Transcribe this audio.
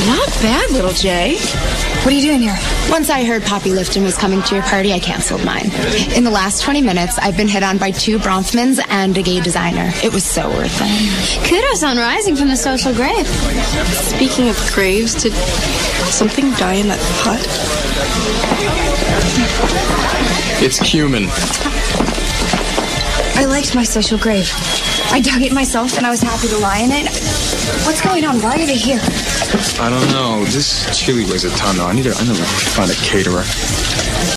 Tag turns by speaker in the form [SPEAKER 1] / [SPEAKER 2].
[SPEAKER 1] Not bad, little Jay.
[SPEAKER 2] What are you doing here? Once I heard Poppy Lifton was coming to your party, I canceled mine. In the last 20 minutes, I've been hit on by 2 Bronfmans and a gay designer. It was so worth it.
[SPEAKER 3] Kudos on rising from the social grave.
[SPEAKER 1] Speaking of graves, did something die in that pot?
[SPEAKER 4] It's cumin.
[SPEAKER 2] I liked my social grave. I dug it myself and I was happy to lie in it. What's going on? Why are they here?
[SPEAKER 4] I don't know. This chili weighs a ton, though. I need to find a caterer.